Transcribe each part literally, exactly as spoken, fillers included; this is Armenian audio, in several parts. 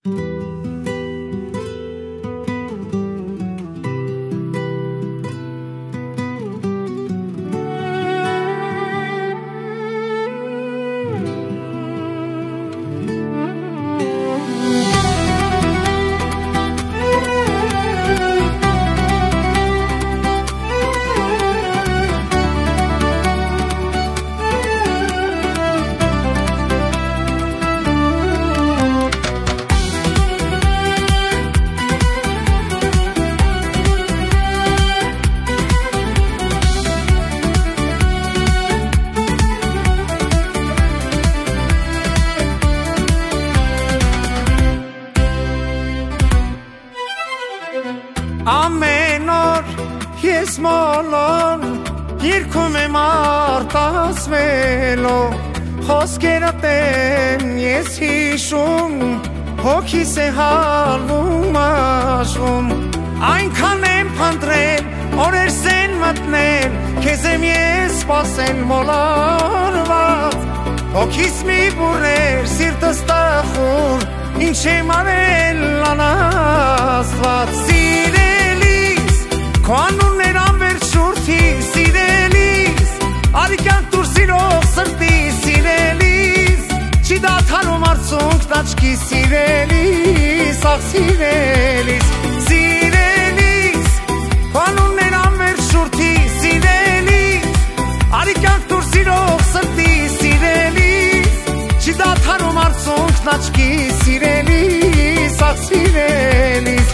Ամեն օր ես մոլոր երգում եմ արտասվելով խոսքերդ եմ ես հիշում հոգիս է հալվում աշխում այնքան եմ փնտրել օրերս են մտնել քեզ եմ ես սպասել մոլորված հոգիս մի բուրեր սիրտս տխուր ինչ եմ արել անաստված սիրելիս քո անուններ անվերջ շուրթի սիրելիս արիքանք դուր սիրող սրտի սիրելիս չի դադարում արցունքն աչքի սիրելիս ախ սիրելիս սիրելիս քո անուններ անվերջ շուրթի սիրելիս արիքանք դուր սիրող սրտի սիրելիս չի դադարում արցունքն աչքի սիրելիս ախ սիրելիս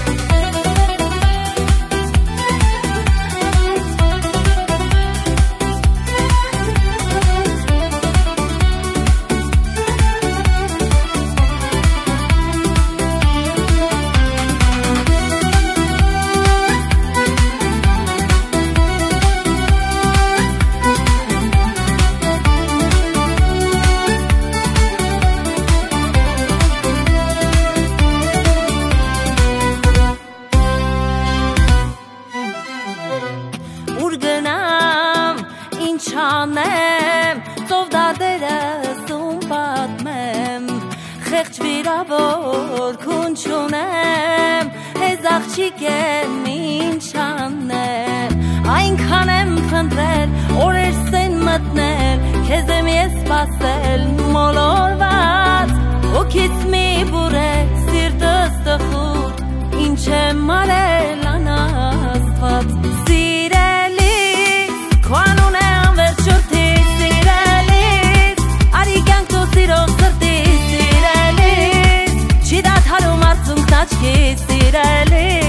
Չանեմ, ծով դարդերս ում պատմեմ Խեղճ վիրավոր քուն չունեմ Հեզ աղջիկ եմ ինչ անեմ Այնքան եմ փնտրել, օրերս են մտնել Քեզ եմ ես սպասել մոլորված Հոգիս մի բուրեր, սիրտս տխուր Ինչ եմ արել անաստված Սիրելիս, քո անուն է Շուրթի սիրելիս Արիքանք դու սիրող սրտի սիրելիս Չի դադարում արցունքն աչքի սիրելիս